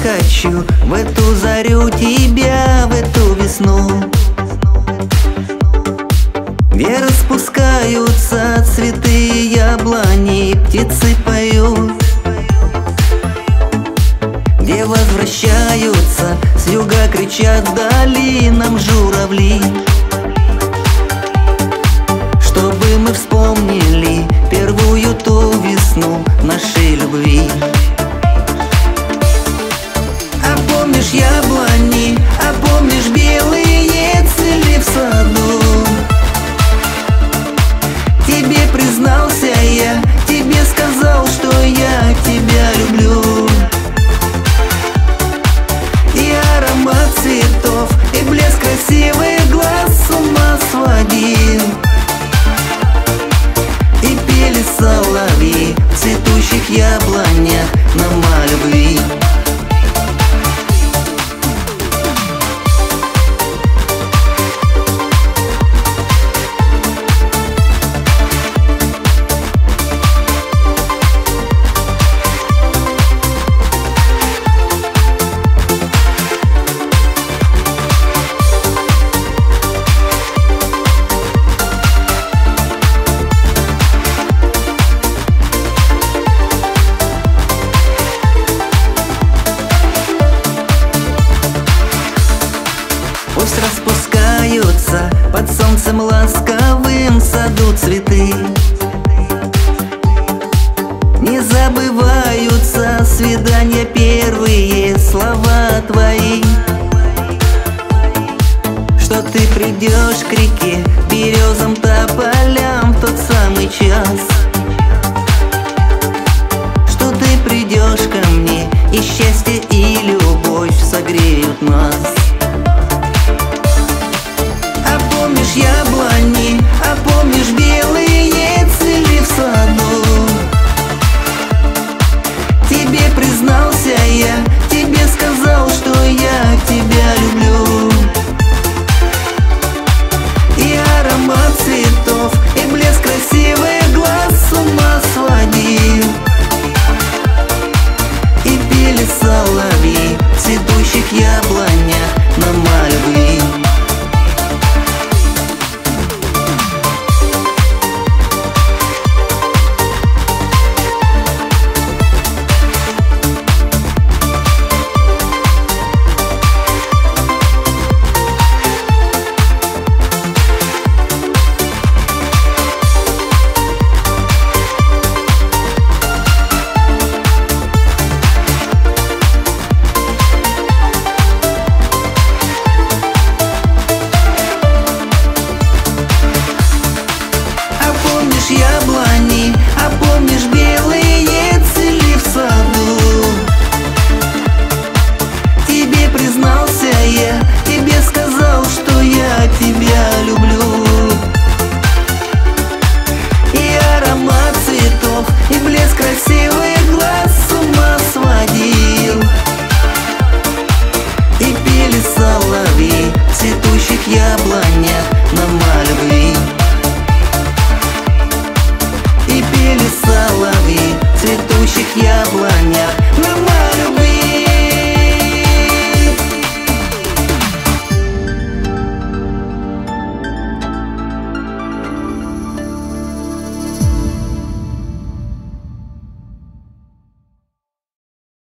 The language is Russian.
хочу в эту зарю тебя, в эту весну, где распускаются цветы яблони, и птицы поют, где возвращаются с юга, кричат долинам журавли, чтобы мы вспомнили первую ту весну нашей любви. А помнишь яблони, а помнишь белые цели в саду? Тебе признался я, тебе сказал, что я тебя люблю. И аромат цветов, и блеск красивых глаз с ума сводил. И пели соловьи в цветущих яблонях нам о любви. Пусть распускаются под солнцем ласковым в саду цветы, не забываются свидания первые, слова твои, что ты придешь к реке, березам, тополям в тот самый час, что ты придешь ко мне, и счастье и любовь согреют нас. Помнишь яблони, а помнишь белые цели в саду? Тебе признался я, тебе сказал, что я тебя люблю. И аромат цветов,